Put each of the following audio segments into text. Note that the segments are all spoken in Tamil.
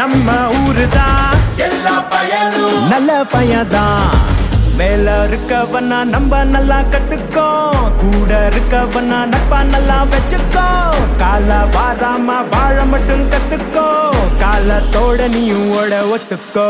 நம்ம ஊருதான் எல்லா பயனும் நல்ல பையன்தான். மேல இருக்கவனா நம்ம நல்லா கத்துக்கோ, கூட இருக்கவனா நட்பா நல்லா வச்சுக்கோ. கால வாராம வாழ மட்டும் கத்துக்கோ, காலத்தோட நீயும் ஓட ஒத்துக்கோ.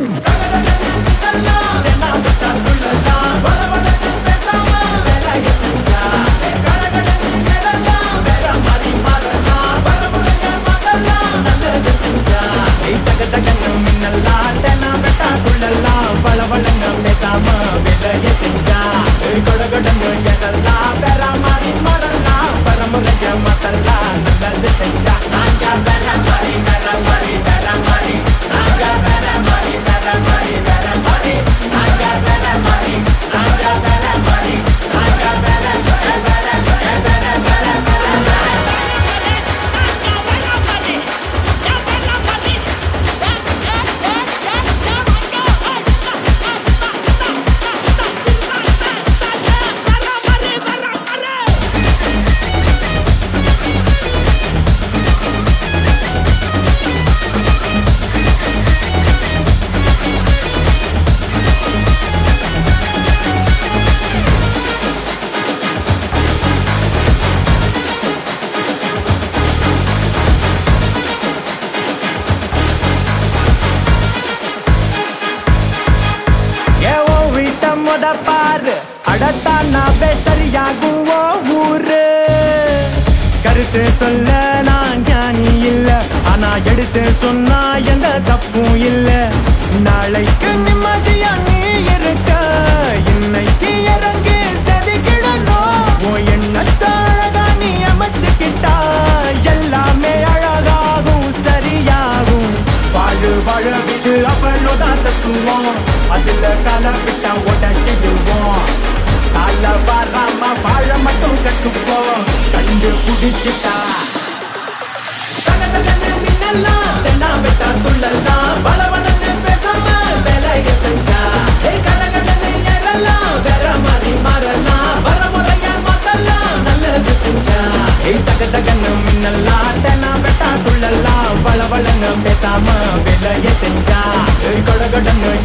பேசாம வேலைய செஞ்சா கொடகொடன்னு எதெல்லாம் வேற மாதிரி மாறலாம். பரமுறைய மத்தெல்லாம் நல்லது செஞ்சா நாங்க வேற மாதிரி வேற மாதிரி வேற மாதிரி நாங்க வேற மாதிரி வேற மாதிரி வேற மாதிரி நாங்க வேற மாதிரி நாங்க வேற மாதிரி நாங்க வேற வேற வேற வேற வேற பாரு அடத்தானாவே சரியாகும் ஊரு. கருத்து சொல்ல நான் ஞானி இல்ல, ஆனா எடுத்து சொன்னா எந்த தப்பும் இல்ல. நாளைக்கு நிம்மதியா நீ இருக்க, இன்னைக்கு இறங்கி செதுக்கிடணும். எண்ணத்தை அழகா நீ அமைச்சுக்கிட்டா எல்லாமே அழகாகும் சரியாகும். வாழு வாழ விட்டு அவளோதான் தத்துவோம், அதுல கால விட்டா உடச்சிடுவோம். கால வராம வாழ மட்டும் கத்துப்போம், கண்டு குடிச்சுட்டா தென்னா விட்டா துள்ளலாம். வள வளன்னு பேசாம வேலைய செஞ்சா கடகடன்னு ஏறலாம். வேற மாதிரி மாறலாம், வரமுறையா மாத்தலாம். நல்லது செஞ்சா தக தகன்னு மின்னலாம். தென்னா விட்டா துள்ளலாம். வள வளன்னு பேசாம வேலைய செஞ்சா கொடகொடன்னு